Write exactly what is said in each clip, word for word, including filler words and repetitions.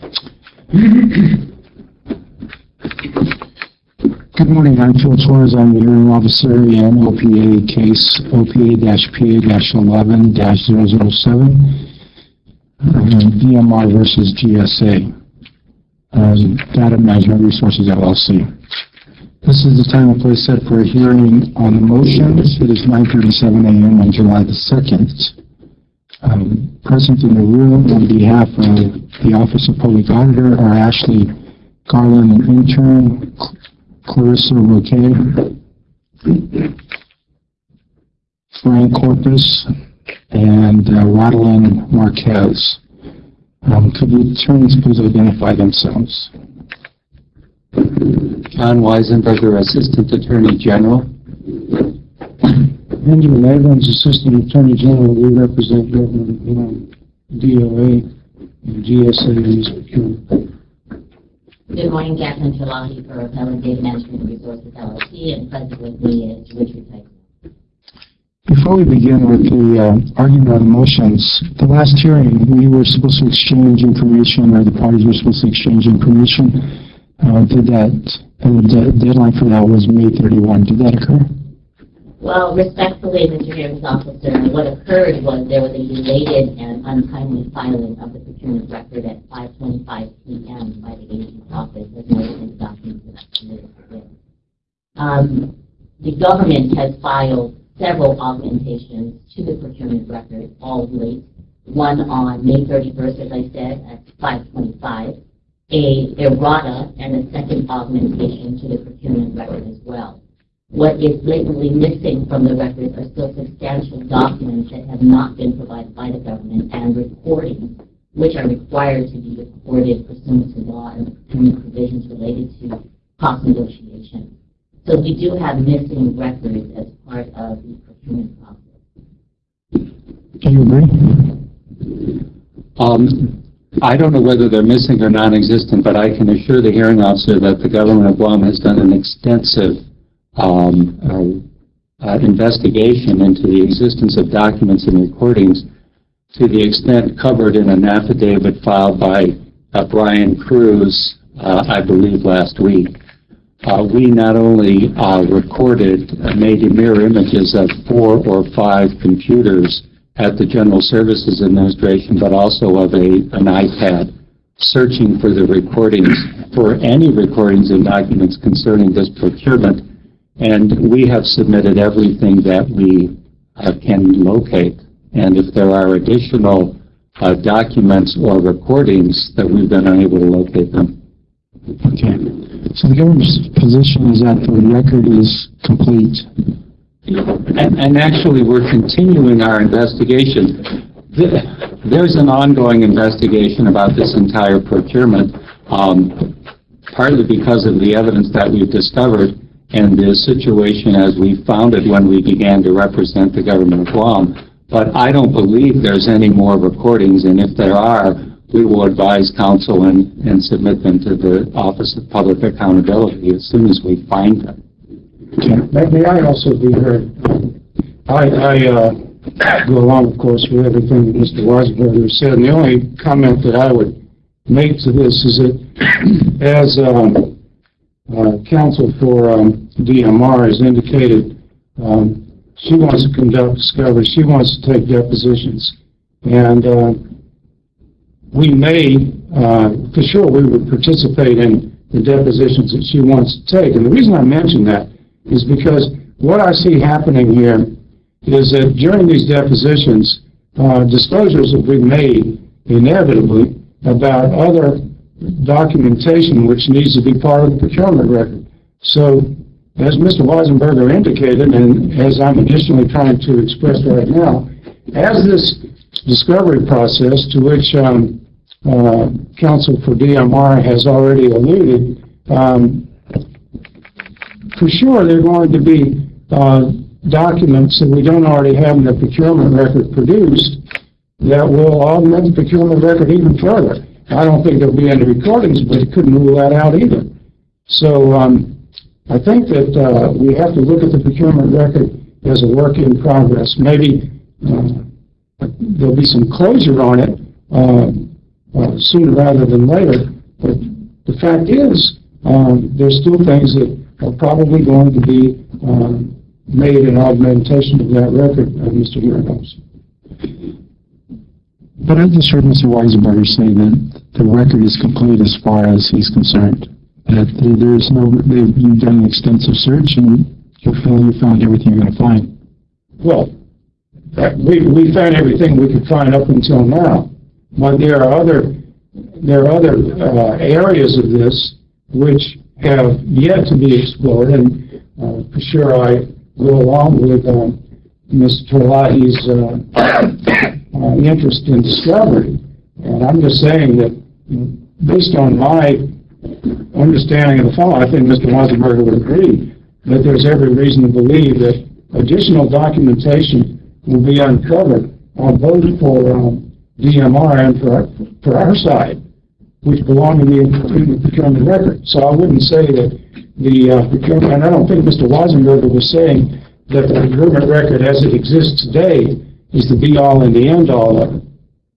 Good morning. I'm Phil Torres. I'm the hearing officer in O P A case O P A P A eleven dash zero zero seven, um, D M R versus G S A, um, Data Management Resources L L C. This is the time and place set for a hearing on the motions. It is nine thirty-seven a m on July the second. Um, present in the room on behalf of the Office of Public Auditor are Ashley Garland, an intern, Clarissa Roque, Frank Corpus, and uh, Rodelyn Marquez. Um, could the attorneys please identify themselves? John Weisenberger, Assistant Attorney General. Benjamin Abrams, Assistant Attorney General. We represent government, you know, D O A and G S A in this procurement. Good morning, Jacqueline Chalahi for Appellate Data Management Resources L L C, and present with me is Richard Tyson. Before we begin with the uh, argument on the motions, the last hearing we were supposed to exchange information, or the parties were supposed to exchange information. Uh, did that, and the deadline for that was May thirty-first. Did that occur? Well, respectfully, Mister Hearings Officer, what occurred was there was a belated and untimely filing of the procurement record at five twenty-five p m by the agent's office, as noted in the documents that I submitted for this. Um, the government has filed several augmentations to the procurement record, all late. One on May thirty-first, as I said, at five twenty-five, a errata, and a second augmentation to the procurement record as well. What is blatantly missing from the records are still substantial documents that have not been provided by the government, and recordings which are required to be recorded pursuant to law and procurement provisions related to cost negotiation. So we do have missing records as part of the procurement process. Do you agree? Um, I don't know whether they're missing or non-existent, but I can assure the hearing officer that the government of Guam has done an extensive Um, uh, uh, investigation into the existence of documents and recordings to the extent covered in an affidavit filed by uh, Brian Cruz, uh, I believe, last week. Uh, we not only uh, recorded, uh, made mirror images of four or five computers at the General Services Administration, but also of a, an iPad, searching for the recordings, for any recordings and documents concerning this procurement. And we have submitted everything that we uh, can locate. And if there are additional uh, documents or recordings that we've been unable to locate them. Okay. So the government's position is that the record is complete. And, and actually, we're continuing our investigation. There's an ongoing investigation about this entire procurement, um, partly because of the evidence that we've discovered and the situation as we found it when we began to represent the government of Guam. But I don't believe there's any more recordings, and if there are, we will advise counsel and, and submit them to the Office of Public Accountability as soon as we find them. Okay. May I also be heard? I, I uh, go along, of course, with everything that Mister Weisenberger said, and the only comment that I would make to this is that as um, Uh, counsel for um, D M R has indicated um, she wants to conduct discovery. She wants to take depositions. And uh, we may, uh, for sure, we would participate in the depositions that she wants to take. And the reason I mention that is because what I see happening here is that during these depositions, uh, disclosures will be made inevitably about other documentation which needs to be part of the procurement record. So, as Mister Weisenberger indicated, and as I'm additionally trying to express right now, as this discovery process to which um, uh, counsel for D M R has already alluded, um, for sure there are going to be uh, documents that we don't already have in the procurement record produced that will augment the procurement record even further. I don't think there'll be any recordings, but it couldn't rule that out either. So um, I think that uh, we have to look at the procurement record as a work in progress. Maybe uh, there'll be some closure on it uh, uh, sooner rather than later. But the fact is, um, there's still things that are probably going to be um, made in augmentation of that record, uh, Mister Hearinghouse. But I just heard Mister Weisenberger say that the record is complete as far as he's concerned. That there's no, you've done an extensive search and you feel you found everything you're going to find. Well, we we found everything we could find up until now, but there are other there are other uh, areas of this which have yet to be explored, and uh, for sure I go along with um, Mister Terlahi's uh, uh, interest in discovery. And I'm just saying that, based on my understanding of the file, I think Mister Weisenberger would agree that there's every reason to believe that additional documentation will be uncovered on both for um, D M R and for our, for our side, which belong to the, to the procurement record. So I wouldn't say that the uh, procurement, and I don't think Mister Weisenberger was saying that the procurement record as it exists today is the be-all and the end-all of it.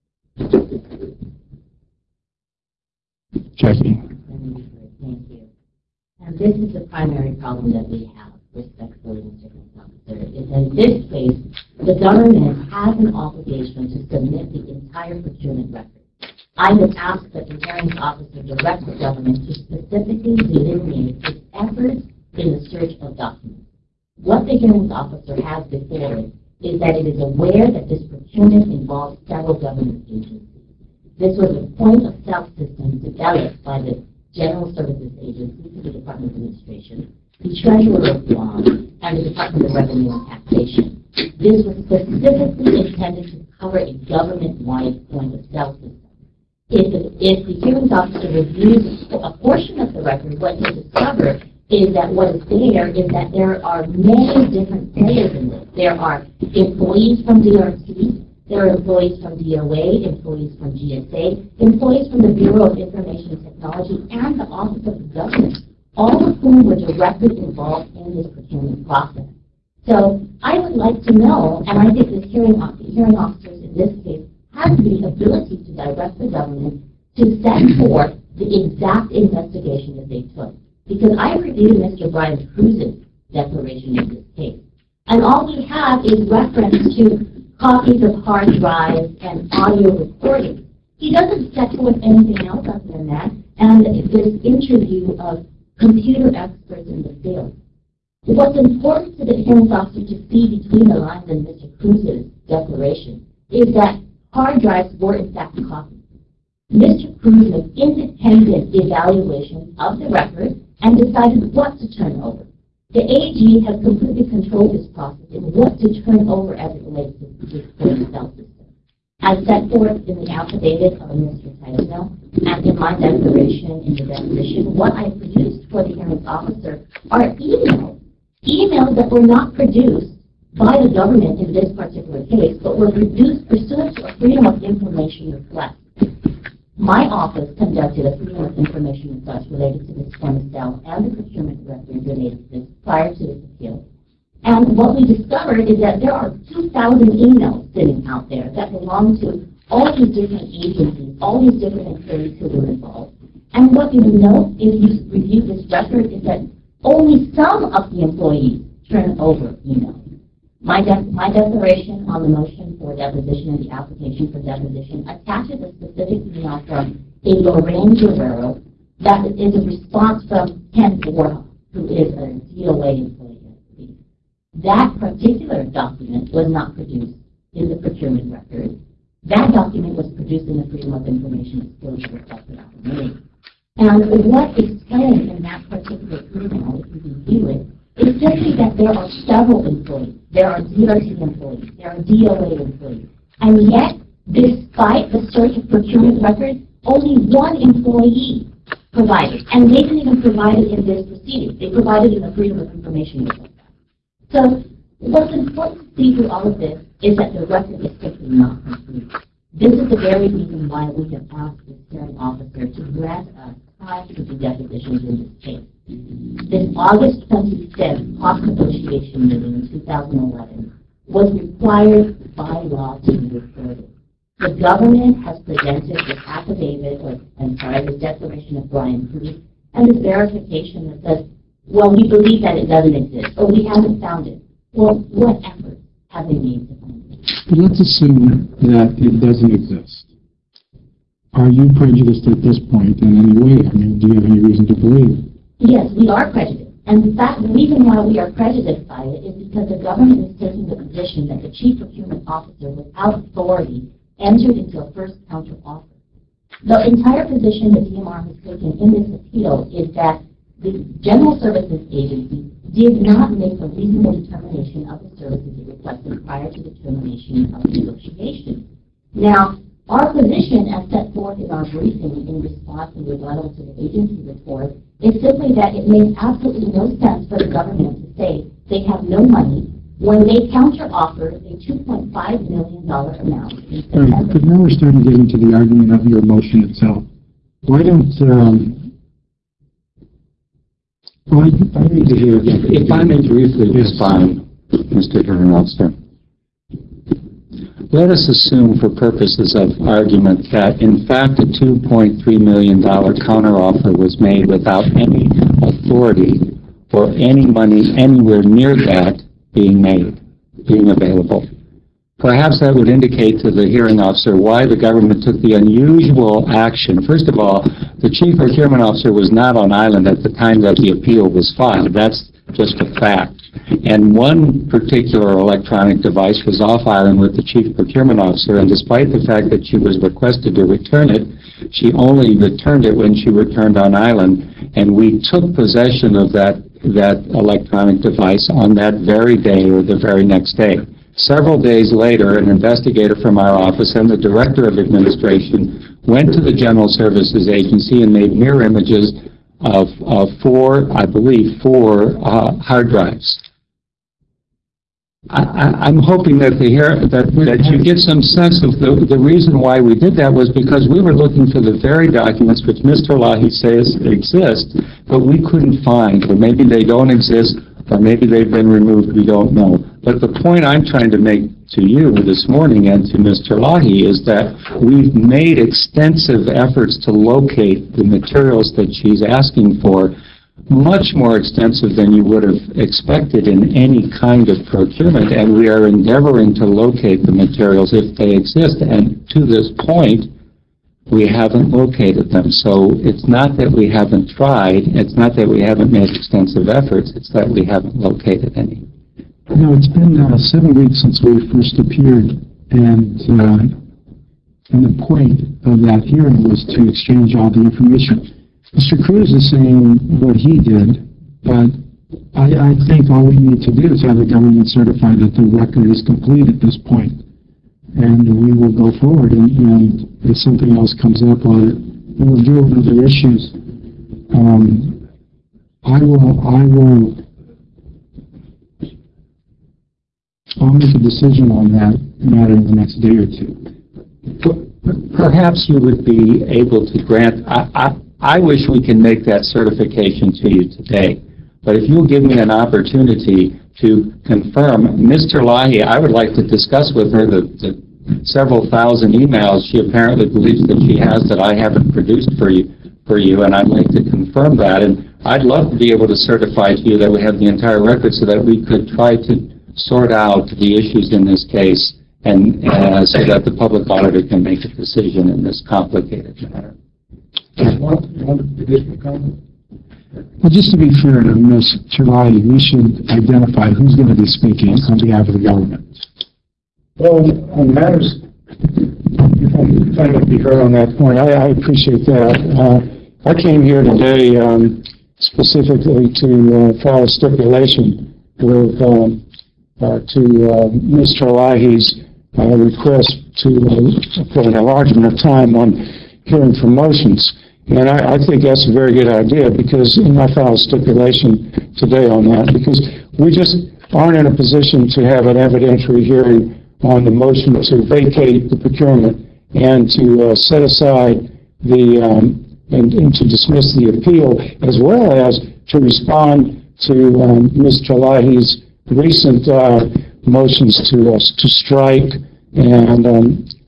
Jackie. Thank you. And this is the primary problem that we have, respectfully, Mister Officer, is that in this case, the government has an obligation to submit the entire procurement record. I would ask that the hearings officer direct the government to specifically delineate its efforts in the search of documents. What the hearings officer has before it is that it is aware that this procurement involves several government agencies. This was a point-of-sale system developed by the General Services Agency for the Department of Administration, the Treasurer of Guam, and the Department of Revenue and Taxation. This was specifically intended to cover a government-wide point-of-sale system. If the, if the hearings officer reviews a portion of the record, what he'll discover is that what is there is that there are many different players in this. There are employees from D R T, there are employees from D O A, employees from G S A, employees from the Bureau of Information Technology, and the Office of the Government, all of whom were directly involved in this procurement process. So I would like to know, and I think the hearing, hearing officers in this case have the ability to direct the government to set forth the exact investigation that they took. Because I reviewed Mister Brian Cruz's declaration in this case. And all we have is reference to copies of hard drives and audio recordings. He doesn't set forth anything else other than that, and this interview of computer experts in the field. What's important to the hearings officer to see between the lines in Mister Cruz's declaration is that hard drives were in fact copied. Mister Cruz made independent evaluation of the record and decided what to turn over. The A G has completely controlled this process in what to turn over as it relates to this point-of-sale system. As set forth in the affidavit of Mister Tysell and in my declaration in the deposition, what I produced for the hearings officer are emails, emails that were not produced by the government in this particular case, but were produced pursuant to a Freedom of Information request. My office conducted a Freedom of Information request related to this point-of-sale and the procurement record related to this prior to this appeal. And what we discovered is that there are two thousand emails sitting out there that belong to all these different agencies, all these different employees who were involved. And what you will note if you review this record is that only some of the employees turn over emails. My, de my declaration on the motion for deposition and the application for deposition attaches a specific email from a Lorraine Guerrero that is a response from Ken Borja, who is a D O A employee. That particular document was not produced in the procurement record. That document was produced in the Freedom of Information disclosure request that I made. And what is explained in that particular email, if you review it, is simply that there are several employees. There are D R T employees. There are D O A employees. And yet, despite the search of procurement records, only one employee provided. And they didn't even provide it in this proceeding. They provided it in the Freedom of Information request. So what's important to see through all of this is that the record is simply not complete. This is the very reason why we have asked the hearing officer to grant us time to do depositions in this case. This August twenty-fifth cost negotiation meeting in two thousand eleven was required by law to be recorded. The government has presented this affidavit, or I'm sorry, this declaration of blind proof, and this verification that says, well, we believe that it doesn't exist, or we haven't found it. Well, what efforts have they made to find it? But let's assume that it doesn't exist. Are you prejudiced at this point in any way? I mean, do you have any reason to believe? Yes, we are prejudiced. And the fact, the reason why we are prejudiced by it is because the government is taking the position that the chief procurement officer, without authority, entered into a first counter offer. The entire position that D M R has taken in this appeal is that the General Services Agency did not make a reasonable determination of the services it requested prior to the termination of the negotiation. Now, our position, as set forth in our briefing in response and rebuttal to the agency report, is simply that it makes absolutely no sense for the government to say they have no money when they counter-offered a two point five million dollars amount in September. Right, but now we're starting to get into the argument of your motion itself. Why don't, um, well, I, I need to hear again. If I may briefly respond, Mister Hearing Officer. Let us assume for purposes of argument that, in fact, a two point three million dollars counteroffer was made without any authority or any money anywhere near that being made, being available. Perhaps that would indicate to the hearing officer why the government took the unusual action. First of all, the chief procurement officer was not on island at the time that the appeal was filed. That's just a fact. And one particular electronic device was off island with the chief procurement officer, and despite the fact that she was requested to return it, she only returned it when she returned on island, and we took possession of that, that electronic device on that very day or the very next day. Several days later, an investigator from our office and the director of administration went to the General Services Agency and made mirror images of, of four, I believe, four uh, hard drives. I, I, I'm hoping that, the hear, that, that you get some sense of the, the reason why we did that was because we were looking for the very documents which Mister Lahi says exist, but we couldn't find, or maybe they don't exist, or maybe they've been removed, we don't know. But the point I'm trying to make to you this morning and to Mister Lahi is that we've made extensive efforts to locate the materials that she's asking for, much more extensive than you would have expected in any kind of procurement, and we are endeavoring to locate the materials if they exist. And to this point, we haven't located them. So it's not that we haven't tried, it's not that we haven't made extensive efforts, it's that we haven't located any. No, it's been uh, seven weeks since we first appeared, and, uh, and the point of that hearing was to exchange all the information. Mister Cruz is saying what he did, but I, I think all we need to do is have the government certify that the record is complete at this point, and we will go forward. And, and if something else comes up on it, we'll deal with other issues. Um, I will. I will. I'll make a decision on that matter in the next day or two. Perhaps you would be able to grant. I, I, I wish we can make that certification to you today, but if you'll give me an opportunity to confirm, Mister Lahi, I would like to discuss with her the, the several thousand emails she apparently believes that she has that I haven't produced for you, for you, and I'd like to confirm that. And I'd love to be able to certify to you that we have the entire record so that we could try to sort out the issues in this case, and uh, so that the public auditor can make a decision in this complicated matter. Well, just to be fair to Miz Chilai, we should identify who's going to be speaking on behalf of the government. Well, on matters, if I might be heard on that point, I, I appreciate that. Uh, I came here today um, specifically to uh, file a stipulation with um, uh, to uh, Mister Lahi's uh, request to uh, for an enlargement of time on hearing from motions. And I, I think that's a very good idea, because and I filed a stipulation today on that, because we just aren't in a position to have an evidentiary hearing on the motion to vacate the procurement and to uh, set aside the um, and, and to dismiss the appeal, as well as to respond to um, Mister Lahi's recent uh, motions to uh, to strike and um,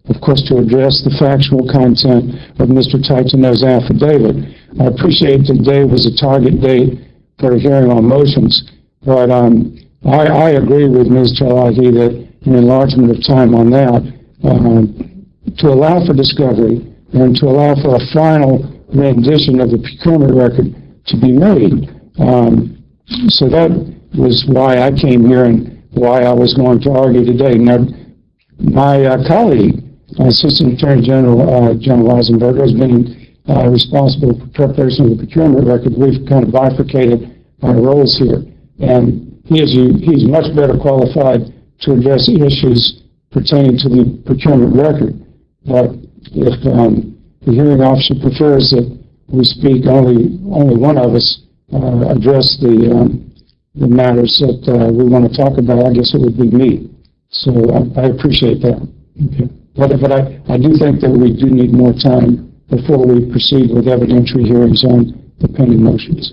of course, to address the factual content of Mister Titano's affidavit. I appreciate that today was a target date for a hearing on motions, but um, I, I agree with Miz Chalahi that an enlargement of time on that, uh, to allow for discovery and to allow for a final rendition of the procurement record to be made. Um, so that was why I came here and why I was going to argue today. Now, my uh, colleague, Assistant Attorney General uh, John Weisenberger, has been uh, responsible for preparation of the procurement record. We've kind of bifurcated our roles here, and he is he's much better qualified to address issues pertaining to the procurement record. But if um, the hearing officer prefers that we speak, only only one of us uh, address the um, the matters that uh, we want to talk about, I guess it would be me. So I, I appreciate that. Okay. But, but I, I do think that we do need more time before we proceed with evidentiary hearings on the pending motions.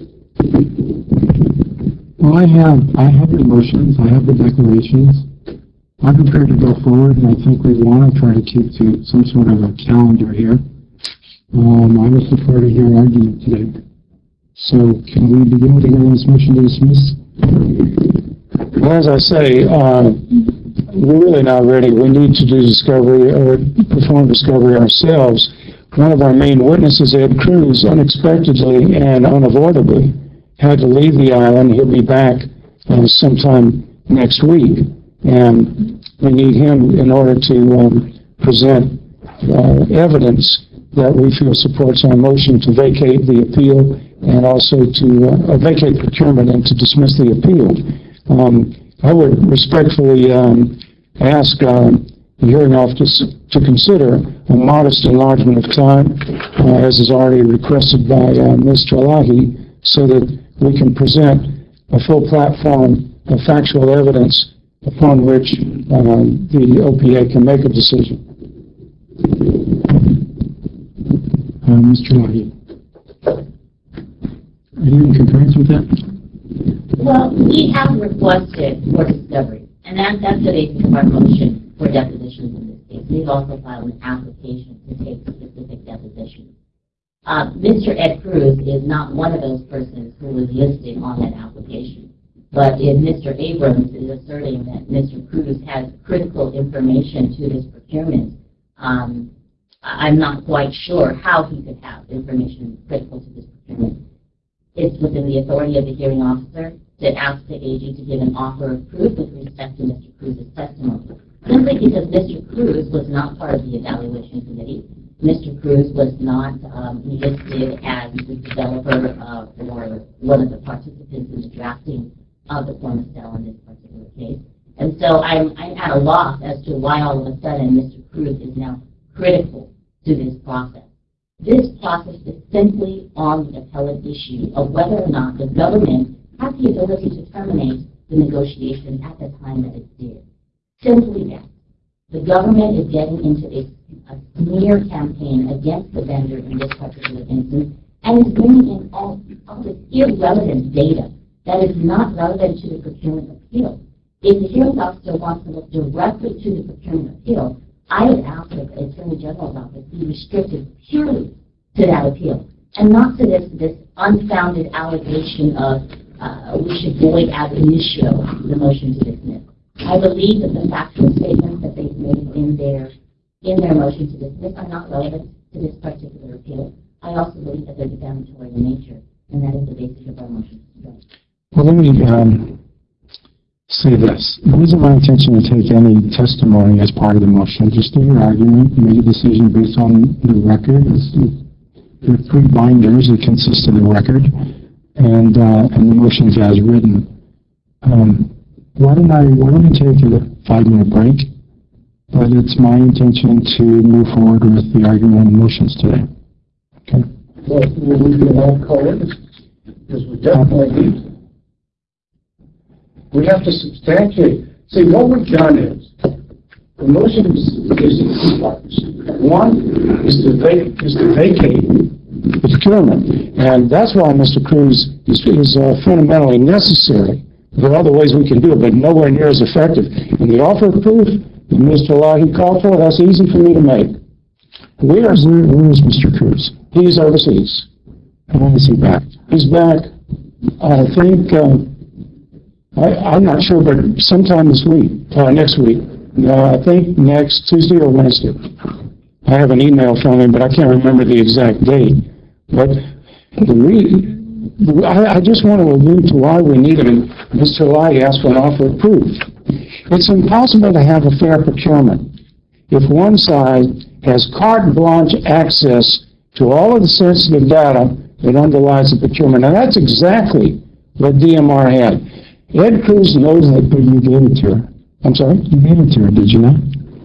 Well, I have, I have the motions, I have the declarations. I'm prepared to go forward, and I think we want to try to keep to some sort of a calendar here. Um, I was prepared to hear an argument today. So can we begin to hear this motion to dismiss? Well, as I say, uh, we're really not ready. We need to do discovery or perform discovery ourselves. One of our main witnesses, Ed Cruz, unexpectedly and unavoidably had to leave the island. He'll be back uh, sometime next week, and we need him in order to um, present uh, evidence that we feel supports our motion to vacate the appeal and also to uh, vacate procurement and to dismiss the appeal. Um, I would respectfully um, ask uh, the hearing officer to consider a modest enlargement of time, uh, as is already requested by uh, Miz Chalahi, so that we can present a full platform of factual evidence upon which uh, the O P A can make a decision. Uh, Mister Chalahi, are you in concurrence with that? Well, we have requested for discovery, and that, that's the basis of our motion for depositions in this case. We've also filed an application to take specific depositions. Uh, Mister Ed Cruz is not one of those persons who was listed on that application. But if Mister Abrams is asserting that Mister Cruz has critical information to this procurement, um, I'm not quite sure how he could have information critical to this procurement. It's within the authority of the hearing officer to ask the A G to give an offer of proof with respect to Mister Cruz's testimony. Simply because Mister Cruz was not part of the evaluation committee. Mister Cruz was not um, listed as the developer uh, or one of the participants in the drafting of the form of sale in this particular case. And so I'm, I'm at a loss as to why all of a sudden Mister Cruz is now critical to this process. This process is simply on the appellate issue of whether or not the government has the ability to terminate the negotiation at the time that it did. Simply that. The government is getting into a, a smear campaign against the vendor in this particular instance and is bringing in all, all this irrelevant data that is not relevant to the procurement appeal. If the hearing officer wants to look directly to the procurement appeal, I would ask that the Attorney General's office be restricted purely to that appeal and not to this, this unfounded allegation of uh, we should void ab initio the motion to dismiss. I believe that the factual statements that they've made in their in their motion to dismiss are not relevant to this particular appeal. I also believe that they're defamatory in nature, and that is the basis of our motion today. Well, let me um, say this. It wasn't my intention to take any testimony as part of the motion. Just do your argument, make a decision based on the record. There are three binders that consist of the record, and uh, and the motions as written. Um, why don't I why don't we take a five-minute break? But it's my intention to move forward with the argument and motions today. Okay. Well, we can all call it, because we definitely need to. We have to substantiate. See, what we've done is, the motion is, is in two parts. One is to, vac is to vacate the procurement, and that's why Mister Cruz is, is uh, fundamentally necessary. There are other ways we can do it, but nowhere near as effective. And the offer of proof that Mister Lahi called for, that's easy for me to make. We are, Where, where is Mister Cruz? he's overseas. And when is he back? He's back, I think, uh, I, I'm not sure, but sometime this week, uh, next week. Uh, I think next Tuesday or Wednesday. I have an email from him, but I can't remember the exact date. But the re- I, I just want to allude to why we need him. Mister Lai asked for an offer of proof. It's impossible to have a fair procurement if one side has carte blanche access to all of the sensitive data that underlies the procurement. Now, that's exactly what D M R had. Ed Cruz knows that. But you gave it to her. I'm sorry? You gave it to her, did you not?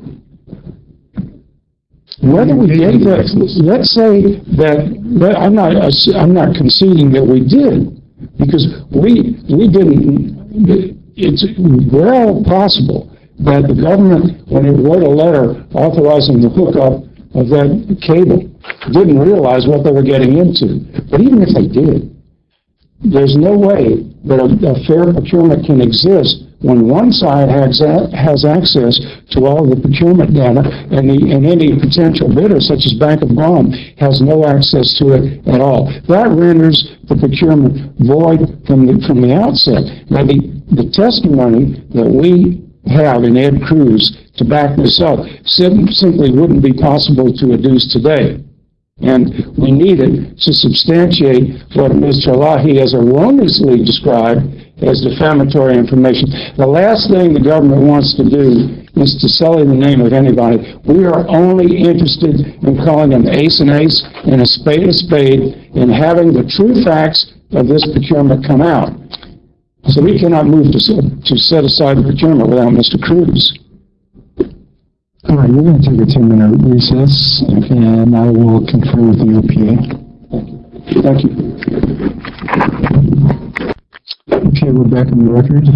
Whether we gave that, let's say that, that I'm not, I'm not conceding that we did, because we, we didn't, it's well possible that the government, when it wrote a letter authorizing the hookup of that cable, didn't realize what they were getting into. But even if they did, there's no way that a, a fair procurement can exist when one side has, has access to all the procurement data and, the, and any potential bidder, such as Bank of Guam, has no access to it at all. That renders the procurement void from the, from the outset. Now, the, the testimony that we have in Ed Cruz to back this up sim- simply wouldn't be possible to adduce today. And we need it to substantiate what Mister Lahi has erroneously described as defamatory information. The last thing the government wants to do is to sully the name of anybody. We are only interested in calling an ace an ace and a spade a spade and having the true facts of this procurement come out. So we cannot move to, to set aside the procurement without Mister Cruz. All right, we're going to take a ten-minute recess, and I will confer with the O P A. Thank you. Okay, we're back on the record.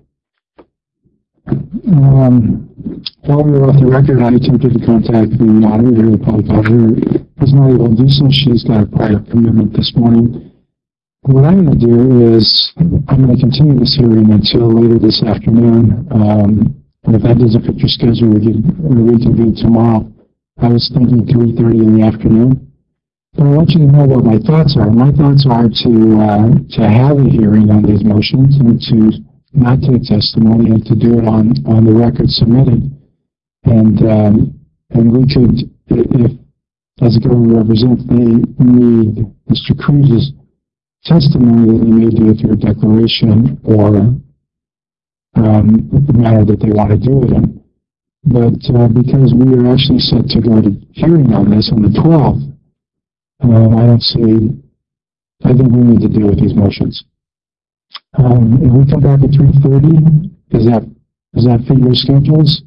Um, while we were off the record, I attempted to contact the auditor, the public auditor. Was not able to do so. She's got a prior commitment this morning. What I'm going to do is I'm going to continue this hearing until later this afternoon. Um, and if that doesn't fit your schedule, we can reconvene tomorrow. I was thinking three thirty in the afternoon. But I want you to know what my thoughts are. My thoughts are to uh, to have a hearing on these motions and to not take testimony and to do it on, on the record submitted. And um, and we could, if as a government representative, they need Mister Cruz's testimony that they may do it through a declaration or um, the manner that they want to do it in. But uh, because we are actually set to go to hearing on this on the twelfth, um, I don't see, I think we need to deal with these motions. Um, if we come back at three thirty, does that, does that fit your schedules?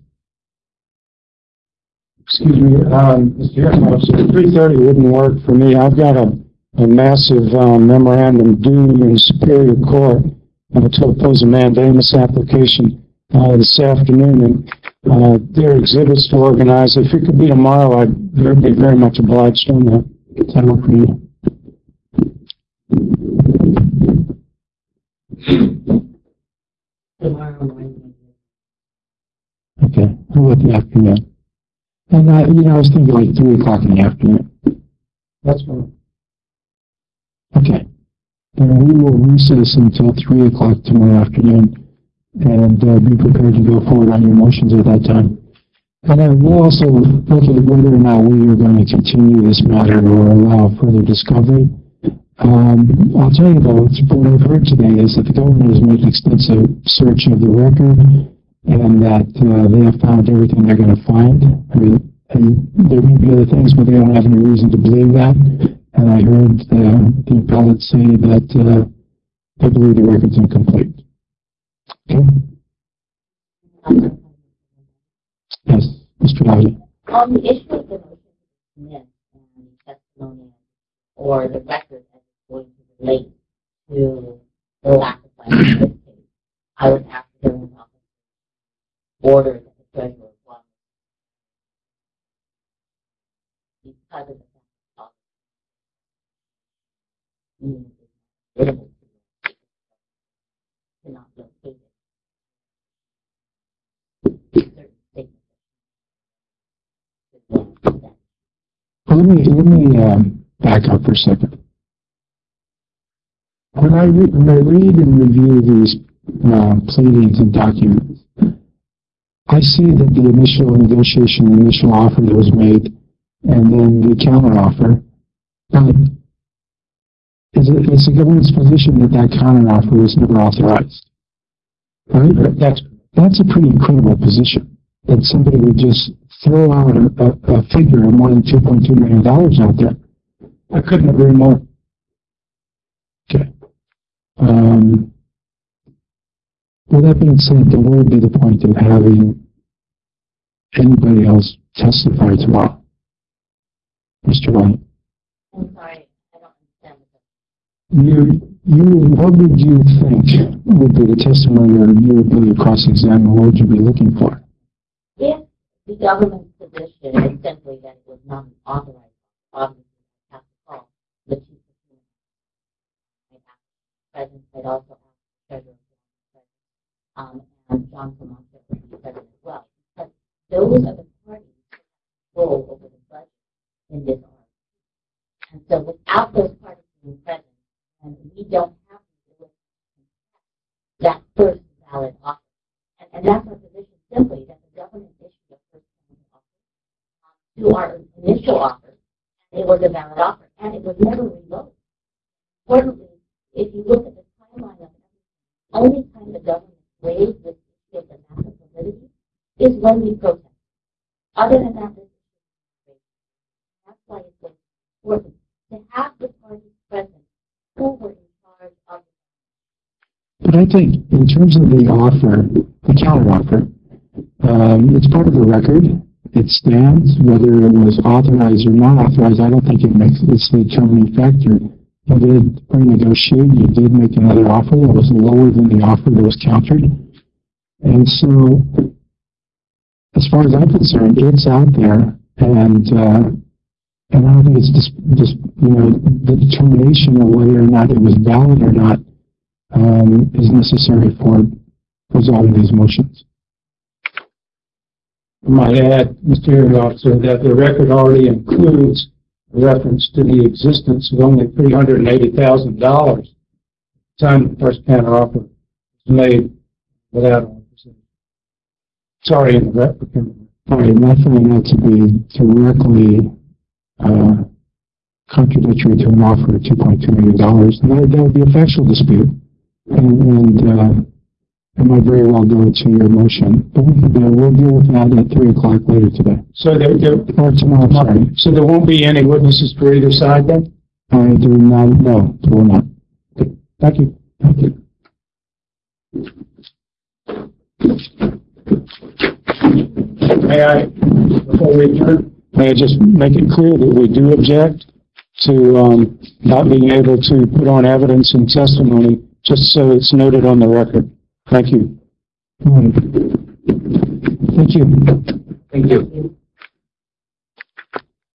Excuse me, um, Mister Chairman, three thirty wouldn't work for me. I've got a, a massive um, memorandum due in Superior Court uh, to oppose a mandamus application uh, this afternoon, and uh, there are exhibits to organize. If it could be tomorrow, I'd be very much obliged on that. Does that work for you? Tomorrow morning. Okay, how about the afternoon? And, uh, you know, I was thinking like three o'clock in the afternoon. That's fine. Okay. Then we will recess until three o'clock tomorrow afternoon and uh, be prepared to go forward on your motions at that time. And then we'll also look at whether or not we are going to continue this matter or allow further discovery. Um, I'll tell you though, what I've heard today is that the government has made an extensive search of the record and that uh, they have found everything they're going to find. I mean, and there may be other things, but they don't have any reason to believe that. And I heard uh, the appellate say that uh, they believe the record's incomplete. Okay? Yes, Mister Lowry. On the issue of the motion to dismiss and testimony or the record as it's going to relate to the lack of filing in this case, I would ask the government office to order that the treasurer was because of the fact that means it's not to not locate it. Certain statements Well, let me, let me um, back up for a second. When I, re- when I read and review these uh, pleadings and documents, I see that the initial negotiation, the initial offer that was made, and then the counteroffer, um, is it, it's the government's position that that counteroffer was never authorized. Right? That's, that's a pretty incredible position, that somebody would just throw out a, a, a figure of more than two point two million dollars out there. I couldn't agree more. Okay. Um, well, that being said, there will be the point of having anybody else testify tomorrow. Mister White. I'm sorry, I don't understand. You, you, what would you think would be the testimony or your ability to cross-examine? What would you be looking for? If the government's position is simply that it was not authorized, obviously, I have to call the chief of human rights. I asked the president, I'd also ask the treasurer, um, and John Camacho would be present as well. Because those are the parties that control over the budget in this article. And so without those parties being present, and we don't have to do that first valid offer. And, and that's our position simply, that the government issued a first valid offer to our initial offer, and it was a valid offer, and it was never revoked. Importantly, if you look at the timeline of it, the only time the government raised this issue of the massive validity is when we protest. Other than that, this issue is that's why it's so important to have the parties present who were in charge of it. But I think in terms of the offer, the counteroffer, um, it's part of the record. It stands. Whether it was authorized or not authorized, I don't think it makes it's the determining factor. You did renegotiate. You did make another offer that was lower than the offer that was countered. And so, as far as I'm concerned, it's out there, and uh, and I don't think it's just, just you know the determination of whether or not it was valid or not um, is necessary for resolving these motions. I might add, Mister Hearing Officer, that the record already includes a reference to the existence of only three hundred eighty thousand dollars at the time the first counteroffer was made without authorization. Sorry, in the record. All right, and I find that to be directly uh, contradictory to an offer of two point two million dollars, and that, that would be a factual dispute, and, and uh, it might very well go to your motion. But we can, uh, we'll deal with that at three o'clock later today. So there, there, Or tomorrow, sorry. so there won't be any witnesses for either side then? I do not, no, there will not. Okay. Thank you. Thank you. May I, before we adjourn, may I just make it clear that we do object to um, not being able to put on evidence and testimony, just so it's noted on the record. Thank you. Thank you. Thank you.